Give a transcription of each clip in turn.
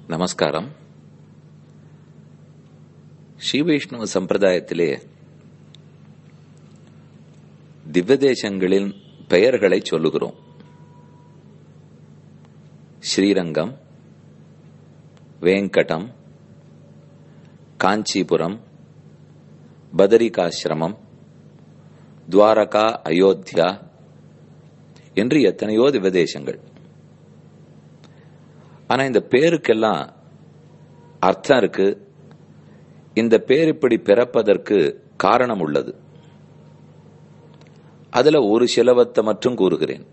நமஸ்காரம். ஸ்ரீ வைஷ்ணவ சம்பிரதாயத்திலே திவ்ய தேசங்களின் பெயர்களை சொல்லுகிறோம். ஸ்ரீரங்கம், வேங்கடம், காஞ்சிபுரம், பதரிகாசிரமம், துவாரகா, அயோத்தியா என்று எத்தனையோ திவ்ய தேசங்கள். ஆனா இந்த பேருக்கெல்லாம் அர்த்தம் இருக்கு. இந்த பேர் இப்படி பிறப்பதற்கு காரணம் உள்ளது. அதுல ஒரு சிலவத்தை மட்டும் கூறுகிறேன்.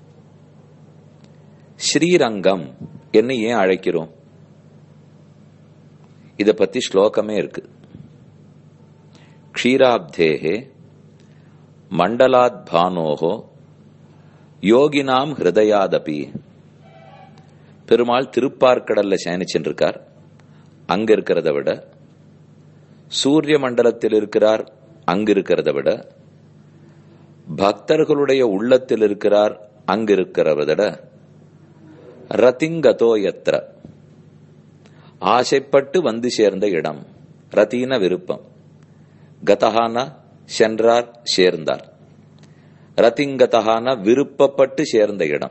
ஸ்ரீரங்கம் என்ன ஏன் அழைக்கிறோம்? இத பத்தி ஸ்லோகமே இருக்கு. க்ஷீராப்தேஹே மண்டலாத் பானோஹோ யோகினாம் ஹிருதயாதபி. பெருமாள் திருப்பார்க்கடல்ல சயனிச்சிருக்கார். அங்க இருக்கிறத விட சூரிய மண்டலத்தில் இருக்கிறார். அங்க இருக்கிறத விட பக்தர்களுடைய உள்ளத்தில் இருக்கிறார். அங்க இருக்கிறத விட ரதிங்கதோ யத்ர, ஆசைப்பட்டு வந்து சேர்ந்த இடம். ரதீன விருப்பம், கதஹான சென்றார், சேர்ந்தார். ரதிங்கதஹான விருப்பப்பட்டு சேர்ந்த இடம்.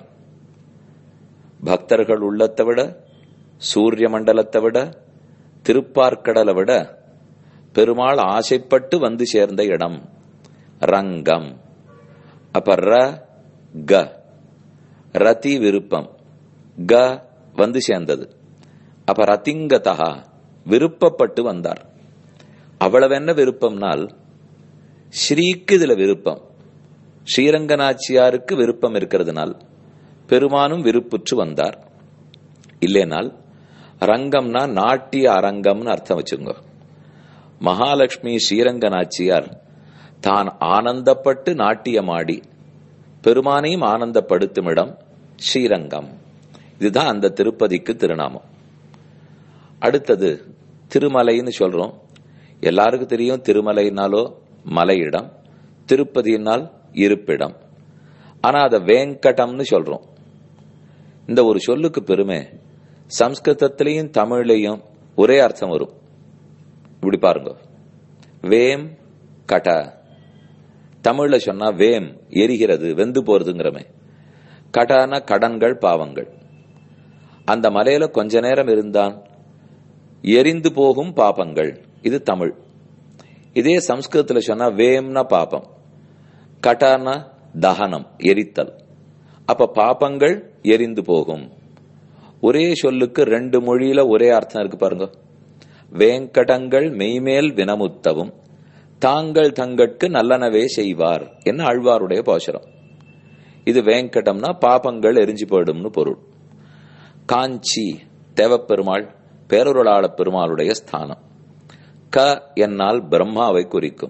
பக்தர்கள் உள்ளத்தை விட, சூரிய மண்டலத்தை விட, திருப்பார்க்கடலை விட பெருமாள் ஆசைப்பட்டு வந்து சேர்ந்த இடம் ரங்கம். அப்ப க ரதி விருப்பம், க வந்து சேர்ந்தது. அப்ப ரதிங்கதா விருப்பப்பட்டு வந்தார். அவ்வளவு என்ன விருப்பம்னால், ஸ்ரீக்கு இதுல விருப்பம், ஸ்ரீரங்கநாச்சியாருக்கு விருப்பம் இருக்கிறதுனால் பெருமானும் விருப்புற்று வந்தார். இல்லைனால் ரங்கம்னா நாட்டிய அரங்கம்னு அர்த்தம் வச்சுங்க. மகாலட்சுமி ஸ்ரீரங்கநாச்சியார் தான் ஆனந்தப்பட்டு நாட்டியமாடி பெருமானையும் ஆனந்தப்படுத்தும் இடம் ஸ்ரீரங்கம். இதுதான் அந்த திருப்பதிக்கு திருநாமம். அடுத்தது திருமலைன்னு சொல்றோம். எல்லாருக்கும் தெரியும், திருமலைனாலோ மலையிடம், திருப்பதியினால் இருப்பிடம். ஆனா அத வேங்கடம்னு சொல்றோம். இந்த ஒரு சொல்லுக்கு பெருமை சம்ஸ்கிருதத்திலையும் தமிழ்லையும் ஒரே அர்த்தம் வரும். இப்படி பாருங்க, வேம் கட. தமிழ்ல சொன்னா வேம் எரிகிறது, வெந்து போறதுங்கிறமே. கடன கடன்கள், பாவங்கள். அந்த மலையில கொஞ்ச நேரம் இருந்தான் எரிந்து போகும் பாபங்கள். இது தமிழ். இதே சம்ஸ்கிருதத்துல சொன்னா வேம்னா பாபம், கடன தகனம், எரித்தல். அப்ப பாபங்கள் எரிந்து போகும். ஒரே சொல்லுக்கு ரெண்டு மொழியில ஒரே அர்த்தம் இருக்கு பாருங்க. வேங்கடங்கள் மெய்மேல் வினமுத்தவும் தாங்கள் தங்கட்கு நல்லனவே செய்வார் என்ன ஆழ்வாருடைய பாசுரம். இது வேங்கடம்னா பாபங்கள் எரிஞ்சு போயிடும்னு பொருள். காஞ்சி தேவப்பெருமாள் பேரொருளாள பெருமாளுடைய ஸ்தானம். க என்னால் பிரம்மாவை குறிக்கும்.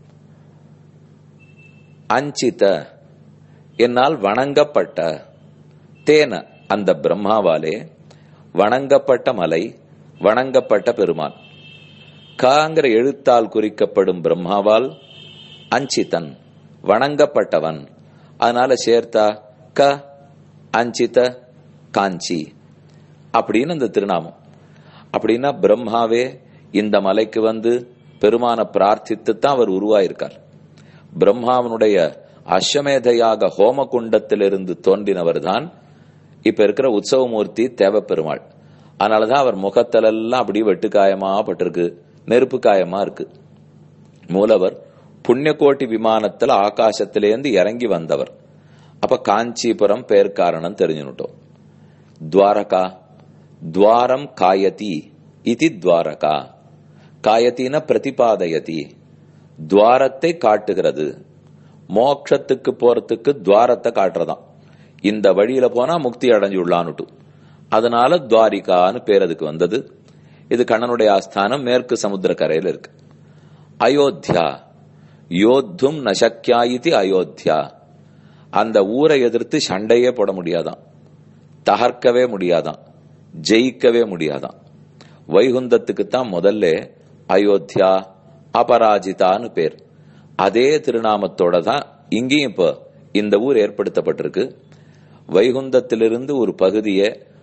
அஞ்சித என்னால் வணங்கப்பட்ட. தேன அந்த பிரம்மாவாலே வணங்கப்பட்ட மலை, வணங்கப்பட்ட பெருமான். காங்கிற எழுத்தால் குறிக்கப்படும் பிரம்மாவால் அஞ்சிதன் வணங்கப்பட்டவன். அதனால சேர்த்தா க அஞ்சித காஞ்சி அப்படின்னு அந்த திருநாமம். அப்படின்னா பிரம்மாவே இந்த மலைக்கு வந்து பெருமான பிரார்த்தித்து தான் அவர் உருவாயிருக்கார். பிரம்மாவனுடைய அஸ்வமேதையாக ஹோம குண்டத்திலிருந்து தோன்றினவர் தான் இப்ப இருக்கிற உற்சவமூர்த்தி தேவப்பெருமாள். அதனாலதான் அவர் முகத்திலெல்லாம் அப்படி வெட்டுக்காயமா பட்டிருக்கு, நெருப்பு காயமா இருக்கு. மூலவர் புண்ணியகோட்டி விமானத்துல ஆகாசத்திலேருந்து இறங்கி வந்தவர். அப்ப காஞ்சிபுரம் பேர் காரணம் தெரிஞ்சுட்டோம். துவாரகா, துவாரம் காயதி இதி துவாரகா. காயத்தின பிரதிபாதயதி, துவாரத்தை காட்டுகிறது. மோட்சத்துக்கு போறதுக்கு துவாரத்தை காட்டுறதாம். இந்த வழியில போனா முக்தி அடைஞ்சுள்ளான்னுட்டு. அதனால துவாரிகான்னு பேர் அதுக்கு வந்தது. இது கண்ணனுடைய ஆஸ்தானம், மேற்கு சமுத்திர கரையில இருக்கு. அயோத்தியா, யோத்தும் நசக்கியாயிதி அயோத்தியா. அந்த ஊரை எதிர்த்து சண்டையே போட முடியாதான், தகர்க்கவே முடியாதான், ஜெயிக்கவே முடியாதான். வைகுந்தத்துக்குத்தான் முதல்ல அயோத்தியா அபராஜிதான்னு பேர். அதே திருநாமத்தோட தான் இங்கேயும் இப்ப இந்த ஊர் ஏற்படுத்தப்பட்டிருக்கு. வைகுந்தத்திலிருந்து ஒரு பகுதியை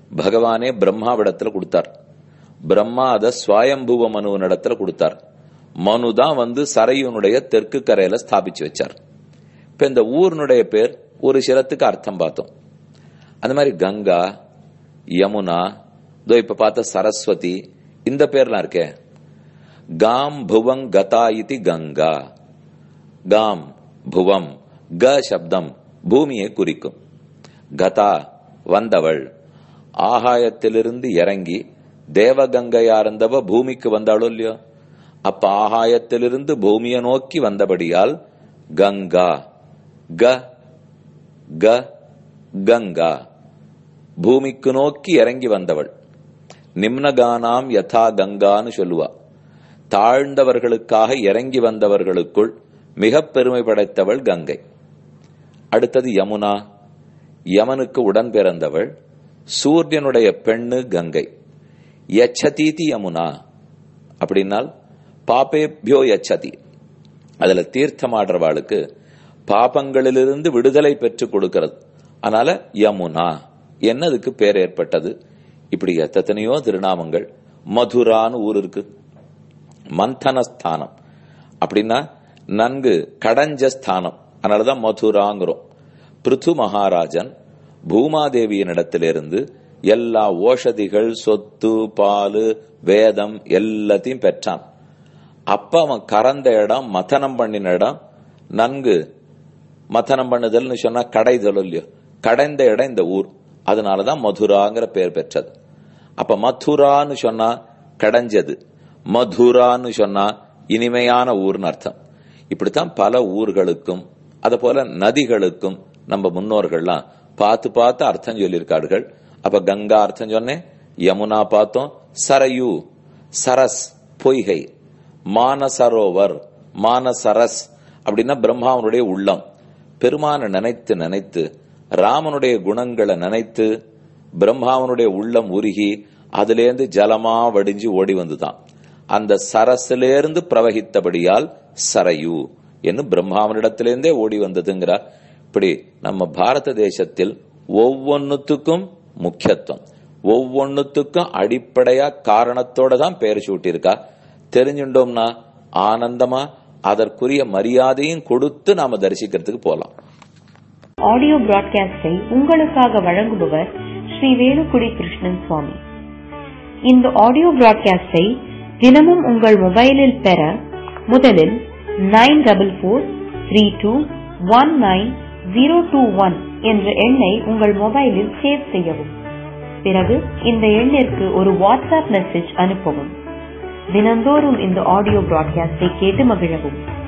பகவானே பிரம்மாவிடத்துல கொடுத்தார். பிரம்மா அத ஸ்வயம்புவ மனுவனிடத்துல கொடுத்தார். மனுதான் சரையுனுடைய தெற்கு கரையில ஸ்தாபிச்சு வச்சார். இப்ப இந்த ஊர்னுடைய பேர் ஒரு சிலத்துக்கு அர்த்தம் பார்த்தோம். அந்த மாதிரி கங்கா, யமுனா, இப்ப பார்த்த சரஸ்வதி, இந்த பேர்லாம் இருக்கே. காம் புவங் கதா இதி கங்கா. காம் புவம், க சப்தம் பூமியை குறிக்கும். கதா வந்தவள், ஆகாயத்திலிருந்து இறங்கி தேவகங்கையா இருந்தவ பூமிக்கு வந்தாளோ இல்லையோ, அப்ப ஆகாயத்திலிருந்து பூமியை நோக்கி வந்தபடியால் கங்கா. க க கங்கா, பூமிக்கு நோக்கி இறங்கி வந்தவள். நிம்னகானாம் யதா கங்கான்னு சொல்லுவா. தாழ்ந்தவர்களுக்காக இறங்கி வந்தவர்களுக்குள் மிக பெருமை படைத்தவள் கங்கை. அடுத்தது யமுனா. யமனுக்கு உடன் பிறந்தவள், சூரியனுடைய பெண்ணு கங்கை. யச்சதீதி யமுனா அப்படின்னால் பாபேபியோ யச்சதி, அதுல தீர்த்தமாடுறவாளுக்கு பாபங்களிலிருந்து விடுதலை பெற்றுக் கொடுக்கிறது. அதனால யமுனா என்னதுக்கு பேர் ஏற்பட்டது. இப்படி எத்தனையோ திருநாமங்கள். மதுரான்னு ஊர் இருக்கு, மந்தனஸ்தானம் அப்படின்னா நன்கு கடைஞ்ச ஸ்தானம், அதனாலதான் மதுராங்கிறோம். பிருத்து மகாராஜன் பூமாதேவியின் இடத்திலிருந்து எல்லா ஓஷதிகள், சொத்து, பாலு, வேதம் எல்லாத்தையும் பெற்றான். அப்ப அவன் கறந்த இடம், மதனம் பண்ணின இடம், நன்கு மதனம் பண்ணுதல்னு சொன்னா கடைதல் இல்லையோ, கடைந்த இடம் இந்த ஊர். அதனாலதான் மதுராங்கிற பேர் பெற்றது. அப்ப மதுரான்னு சொன்னா கடைஞ்சது, மதுரான்னு சொன்னா இனிமையான ஊர்னு அர்த்தம். இப்படித்தான் பல ஊர்களுக்கும் அத போல நதிகளுக்கும் நம்ம முன்னோர்கள்லாம் பார்த்து பார்த்து அர்த்தம் சொல்லியிருக்கார்கள். அப்ப கங்கா அர்த்தம் சொன்னேன், யமுனா பார்த்தோம், சரயு சரஸ் பொய்கை, மானசரோவர் மானசரஸ் அப்படின்னா பிரம்மாவனுடைய உள்ளம். பெருமான நினைத்து நினைத்து ராமனுடைய குணங்களை நினைத்து பிரம்மாவனுடைய உள்ளம் உருகி அதிலேருந்து ஜலமா வடிஞ்சு ஓடி வந்துதான். அந்த சரசிலிருந்து பிரவகித்தபடியால் சரயு என்று பிரம்மாவனிடத்திலிருந்தே ஓடி வந்ததுங்கிறார். இப்படி நம்ம பாரத தேசத்தில் ஒவ்வொன்னுத்துக்கும் முக்கியத்துவம், ஒவ்வொன்னுத்துக்கும் அடிப்படையா காரணத்தோட தான் பெயர் சூட்டியிருக்கா. தெரிஞ்சுட்டோம்னா ஆனந்தமா அதற்குரிய மரியாதையும் கொடுத்து நாம தரிசிக்கிறதுக்கு போலாம். ஆடியோ பிராட்காஸ்டை உங்களுக்காக வழங்குபவர் ஸ்ரீ வேலுக்குடி கிருஷ்ணன் சுவாமி. இந்த ஆடியோ பிராட்காஸ்டை தினமும் உங்கள் மொபைலில் பெற முதலில் 9443219021 என்ற எண்ணை உங்கள் மொபைலில் சேவ் செய்யவும். பிறகு இந்த எண்ணிற்கு ஒரு வாட்ஸ்அப் மெசேஜ் அனுப்பவும். தினந்தோறும் இந்த ஆடியோ பிராட்காஸ்டை கேட்டு மகிழவும்.